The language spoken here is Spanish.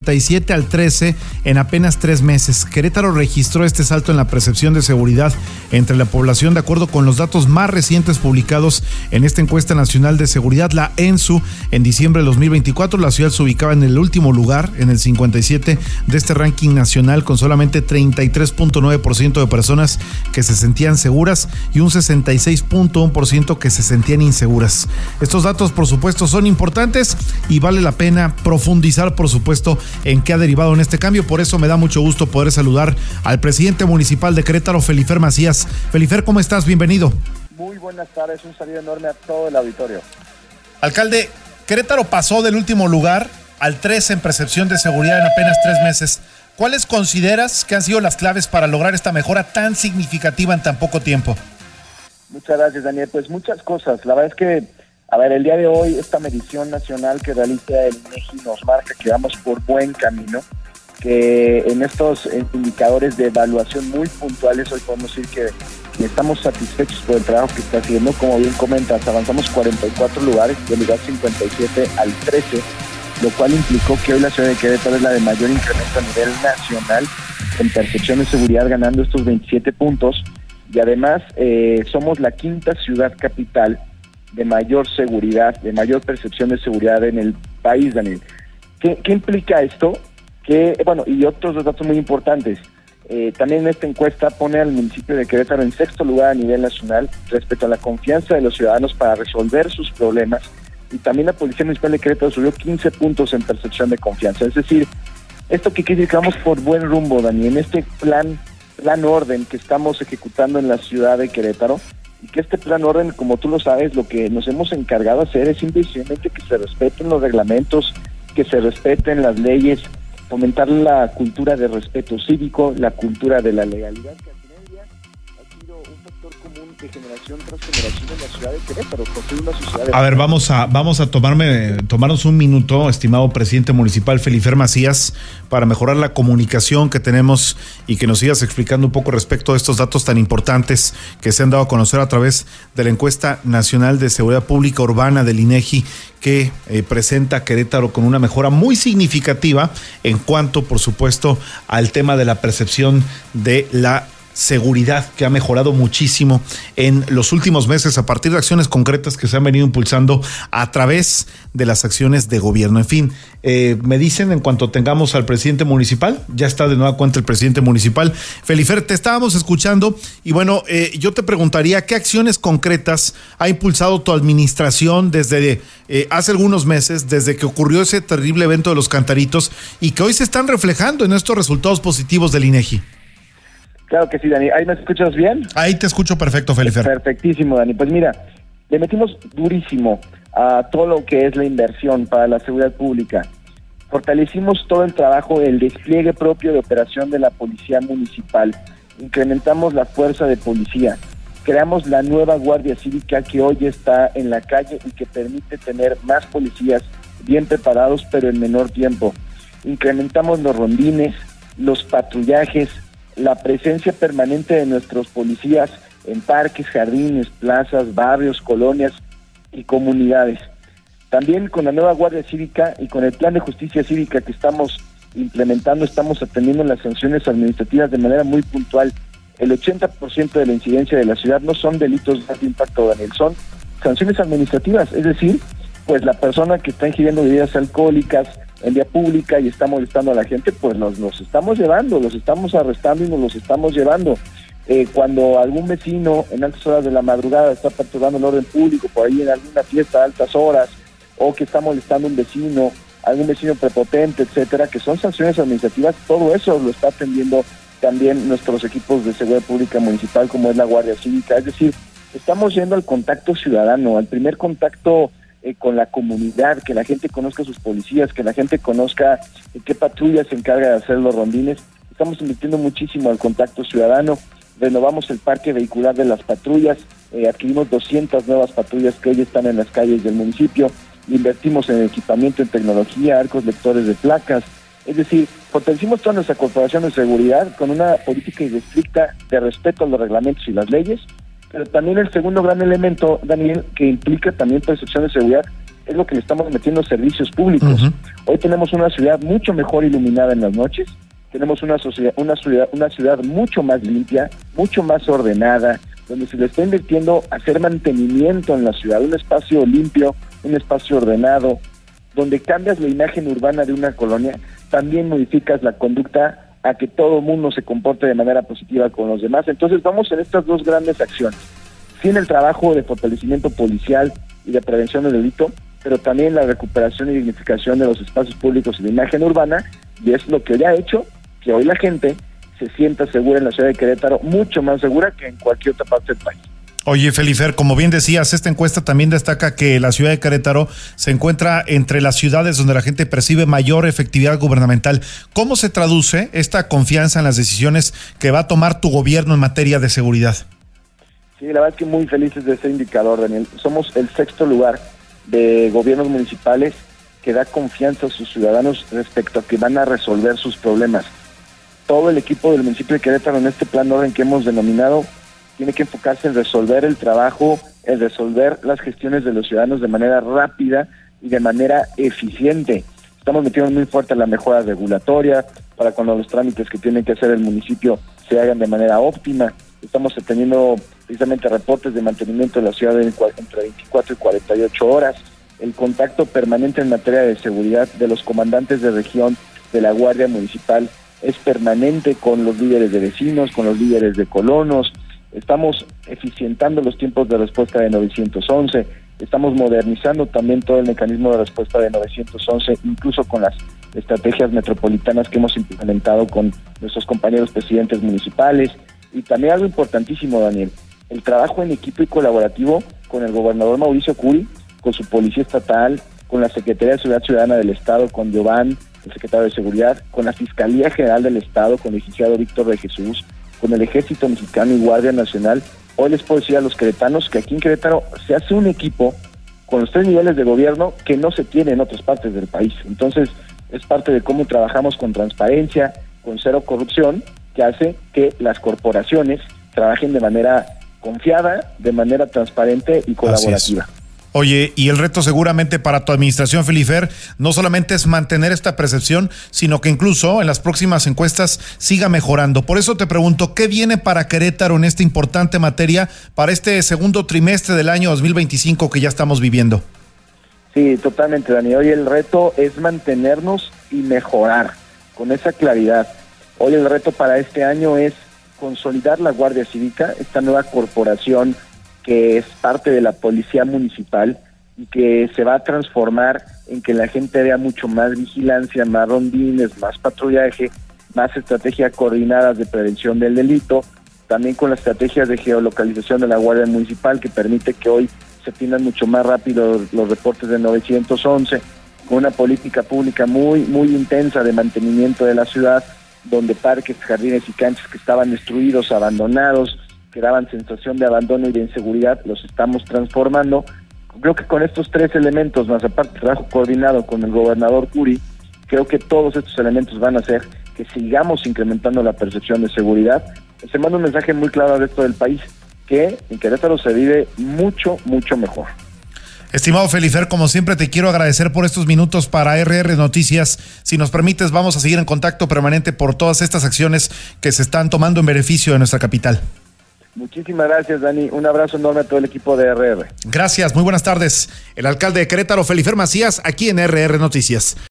57 al 13 en apenas 3 meses. Querétaro registró este salto en la percepción de seguridad entre la población de acuerdo con los datos más recientes publicados en esta encuesta nacional de seguridad, la ENSU. En diciembre de 2024, la ciudad se ubicaba en el último lugar, en el 57 de este ranking nacional, con solamente 33.9% de personas que se sentían seguras y un 66.1% que se sentían inseguras. Estos datos, por supuesto, son importantes y vale la pena profundizar, por supuesto, en qué ha derivado en este cambio. Por eso me da mucho gusto poder saludar al presidente municipal de Querétaro, Felifer Macías. Felifer, ¿cómo estás? Bienvenido. Muy buenas tardes, un saludo enorme a todo el auditorio. Alcalde, Querétaro pasó del último lugar al 13 en percepción de seguridad en apenas 3 meses. ¿Cuáles consideras que han sido las claves para lograr esta mejora tan significativa en tan poco tiempo? Muchas gracias, Daniel. Pues muchas cosas. La verdad es que, el día de hoy esta medición nacional que realiza el INEGI nos marca que vamos por buen camino, que en estos indicadores de evaluación muy puntuales hoy podemos decir que estamos satisfechos por el trabajo que está haciendo. Como bien comentas, avanzamos 44 lugares, del lugar 57 al 13, lo cual implicó que hoy la ciudad de Querétaro es la de mayor incremento a nivel nacional en percepción de seguridad, ganando estos 27 puntos, y además somos la quinta ciudad capital de mayor seguridad, de mayor percepción de seguridad en el país, Daniel. ¿Qué implica esto? Y otros dos datos muy importantes. También esta encuesta pone al municipio de Querétaro en sexto lugar a nivel nacional respecto a la confianza de los ciudadanos para resolver sus problemas, y también la Policía Municipal de Querétaro subió 15 puntos en percepción de confianza. Es decir, esto que quiere decir que vamos por buen rumbo, Dani, en este plan orden que estamos ejecutando en la ciudad de Querétaro, y que este plan orden, como tú lo sabes, lo que nos hemos encargado de hacer es simplemente que se respeten los reglamentos, que se respeten las leyes, fomentar la cultura de respeto cívico, la cultura de la legalidad, que al final del día ha sido un factor común de generación tras generación en la ciudad de Querétaro, construir una sociedad. A ver, vamos a tomarnos un minuto, estimado presidente municipal Felifer Macías, para mejorar la comunicación que tenemos y que nos sigas explicando un poco respecto a estos datos tan importantes que se han dado a conocer a través de la encuesta nacional de seguridad pública urbana del INEGI, que presenta a Querétaro con una mejora muy significativa en cuanto, por supuesto, al tema de la percepción de la seguridad, que ha mejorado muchísimo en los últimos meses a partir de acciones concretas que se han venido impulsando a través de las acciones de gobierno. En fin, me dicen, en cuanto tengamos al presidente municipal, ya está de nueva cuenta el presidente municipal. Felifer, te estábamos escuchando y bueno, yo te preguntaría qué acciones concretas ha impulsado tu administración desde hace algunos meses, desde que ocurrió ese terrible evento de los Cantaritos, y que hoy se están reflejando en estos resultados positivos del INEGI. Claro que sí, Dani. ¿Ahí me escuchas bien? Ahí te escucho perfecto, Felifer. Perfectísimo, Dani. Pues mira, le metimos durísimo a todo lo que es la inversión para la seguridad pública. Fortalecimos todo el trabajo, el despliegue propio de operación de la Policía Municipal. Incrementamos la fuerza de policía. Creamos la nueva Guardia Cívica que hoy está en la calle y que permite tener más policías bien preparados, pero en menor tiempo. Incrementamos los rondines, los patrullajes, la presencia permanente de nuestros policías en parques, jardines, plazas, barrios, colonias y comunidades. También con la nueva Guardia Cívica y con el plan de justicia cívica que estamos implementando, estamos atendiendo las sanciones administrativas de manera muy puntual. El 80% de la incidencia de la ciudad no son delitos de alto impacto, Daniel, son sanciones administrativas, es decir, pues la persona que está ingiriendo bebidas alcohólicas en vía pública y está molestando a la gente, pues los estamos llevando, los estamos arrestando y nos los estamos llevando. Cuando algún vecino en altas horas de la madrugada está perturbando el orden público, por ahí en alguna fiesta a altas horas, o que está molestando a un vecino, algún vecino prepotente, etcétera, que son sanciones administrativas, todo eso lo está atendiendo también nuestros equipos de seguridad pública municipal, como es la Guardia Cívica. Es decir, estamos yendo al contacto ciudadano, al primer contacto con la comunidad, que la gente conozca a sus policías, que la gente conozca qué patrulla se encarga de hacer los rondines. Estamos invirtiendo muchísimo al contacto ciudadano, renovamos el parque vehicular de las patrullas, adquirimos 200 nuevas patrullas que hoy están en las calles del municipio, invertimos en equipamiento, en tecnología, arcos lectores de placas. Es decir, fortalecimos toda nuestra corporación de seguridad con una política irrestricta de respeto a los reglamentos y las leyes, pero también el segundo gran elemento, Daniel, que implica también percepción de seguridad, es lo que le estamos metiendo servicios públicos. Hoy tenemos una ciudad mucho mejor iluminada en las noches, tenemos una ciudad mucho más limpia, mucho más ordenada, donde se le está invirtiendo a hacer mantenimiento en la ciudad, un espacio limpio, un espacio ordenado, donde cambias la imagen urbana de una colonia, también modificas la conducta a que todo el mundo se comporte de manera positiva con los demás. Entonces vamos en estas dos grandes acciones, sin el trabajo de fortalecimiento policial y de prevención del delito, pero también la recuperación y dignificación de los espacios públicos y de imagen urbana, y es lo que ya ha hecho que hoy la gente se sienta segura en la ciudad de Querétaro, mucho más segura que en cualquier otra parte del país. Oye, Felifer, como bien decías, esta encuesta también destaca que la ciudad de Querétaro se encuentra entre las ciudades donde la gente percibe mayor efectividad gubernamental. ¿Cómo se traduce esta confianza en las decisiones que va a tomar tu gobierno en materia de seguridad? Sí, la verdad es que muy felices de ese indicador, Daniel. Somos el 6º lugar de gobiernos municipales que da confianza a sus ciudadanos respecto a que van a resolver sus problemas. Todo el equipo del municipio de Querétaro en este plan de orden que hemos denominado tiene que enfocarse en resolver el trabajo, en resolver las gestiones de los ciudadanos de manera rápida y de manera eficiente. Estamos metiendo muy fuerte en la mejora regulatoria para cuando los trámites que tiene que hacer el municipio se hagan de manera óptima. Estamos teniendo precisamente reportes de mantenimiento de la ciudad entre 24 y 48 horas. El contacto permanente en materia de seguridad de los comandantes de región de la Guardia Municipal es permanente con los líderes de vecinos, con los líderes de colonos. Estamos eficientando los tiempos de respuesta de 911, estamos modernizando también todo el mecanismo de respuesta de 911, incluso con las estrategias metropolitanas que hemos implementado con nuestros compañeros presidentes municipales. Y también algo importantísimo, Daniel, el trabajo en equipo y colaborativo con el gobernador Mauricio Curi, con su policía estatal, con la Secretaría de Seguridad Ciudadana del Estado, con Giovanni, el secretario de Seguridad, con la Fiscalía General del Estado, con el licenciado Víctor de Jesús, con el Ejército Mexicano y Guardia Nacional. Hoy les puedo decir a los queretanos que aquí en Querétaro se hace un equipo con los 3 niveles de gobierno que no se tiene en otras partes del país. Entonces, es parte de cómo trabajamos con transparencia, con cero corrupción, que hace que las corporaciones trabajen de manera confiada, de manera transparente y colaborativa. Oye, y el reto seguramente para tu administración, Felifer, no solamente es mantener esta percepción, sino que incluso en las próximas encuestas siga mejorando. Por eso te pregunto, ¿qué viene para Querétaro en esta importante materia para este segundo trimestre del año 2025 que ya estamos viviendo? Sí, totalmente, Dani. Hoy el reto es mantenernos y mejorar con esa claridad. Hoy el reto para este año es consolidar la Guardia Cívica, esta nueva corporación que es parte de la Policía Municipal y que se va a transformar en que la gente vea mucho más vigilancia, más rondines, más patrullaje, más estrategias coordinadas de prevención del delito, también con las estrategias de geolocalización de la Guardia Municipal que permite que hoy se atiendan mucho más rápido los reportes de 911, con una política pública muy intensa de mantenimiento de la ciudad, donde parques, jardines y canchas que estaban destruidos, abandonados, que daban sensación de abandono y de inseguridad, los estamos transformando. Creo que con estos 3 elementos, más aparte del trabajo coordinado con el gobernador Curi, creo que todos estos elementos van a hacer que sigamos incrementando la percepción de seguridad. Se manda un mensaje muy claro al resto del país, que en Querétaro se vive mucho mejor. Estimado Felifer, como siempre te quiero agradecer por estos minutos para RR Noticias. Si nos permites, vamos a seguir en contacto permanente por todas estas acciones que se están tomando en beneficio de nuestra capital. Muchísimas gracias, Dani. Un abrazo enorme a todo el equipo de RR. Gracias, muy buenas tardes. El alcalde de Querétaro, Felifer Macías, aquí en RR Noticias.